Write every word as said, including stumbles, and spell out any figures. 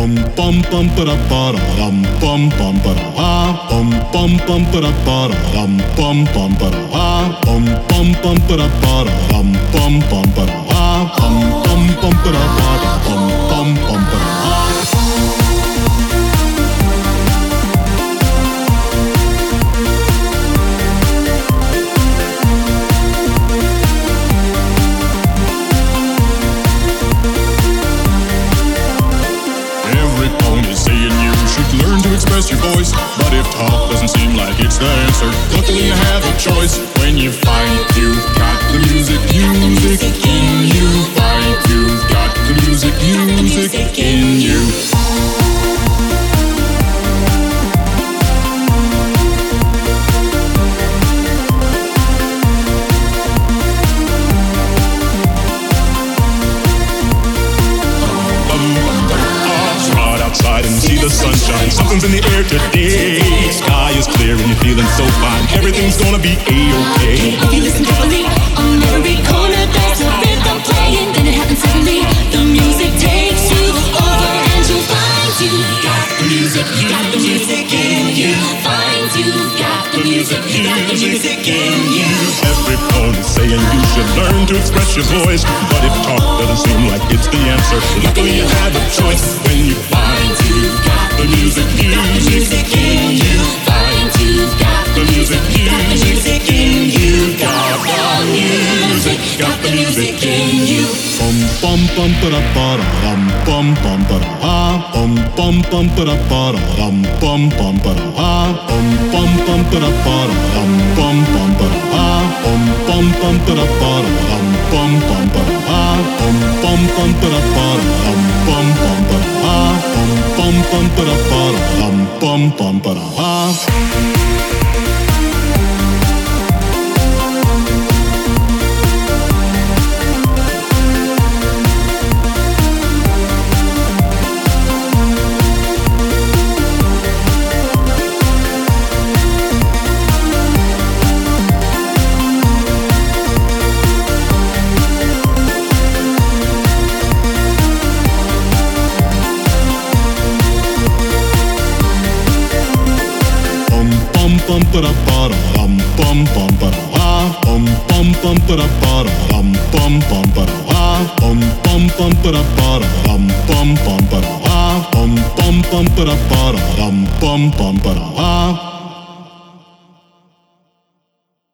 Bum bum bum ba da ba da dum bum bum ba da ah bum bum bum ba da ba da dum bum bum ba da ah bum bum bum ba da ba da dum bum bum ba da ah bum bum bum ba da ba da bum bum bum ba da ah. Learn to express your voice, but if talk doesn't seem like it's the answer, luckily you have a choice. When you find you've got the music, music in you. Find you've got the music, music in you. And see the sunshine, something's in the air today. Sky is clear and you're feeling so fine. Everything's gonna be A-okay. If you listen carefully, on every corner there's a rhythm playing. Then it happens suddenly, the music takes you over, and you'll find you've got the music, you got the music in you. Find you've got the music, you got the music in you. Every phone is saying you should learn to express your voice, but if talk doesn't seem like it's the answer, luckily you have a choice. When you find you've got the music, music in you. Find you've got the music, music in you. Got the music, got the music in you. Bum bum bum ba da ba da dum bum bum ba da ah bum bum bum ba da ba da dum bum bum ba da ah bum bum bum ba da ba da dum bum bum ba da ah bum bum bum ba da ba da dum bum bum ba da ah bum bum bum ba da ba da dum bum bum ba da ah bum bum bum ba da ba da dum bum bum ba da ah. Bum ba da ba da dum bum bum ba da ah bum bum bum ba da ba da dum bum bum ba da ah bum bum bum ba da ba da dum bum bum ba da ah bum bum bum ba da ba da dum bum bum ba da ah.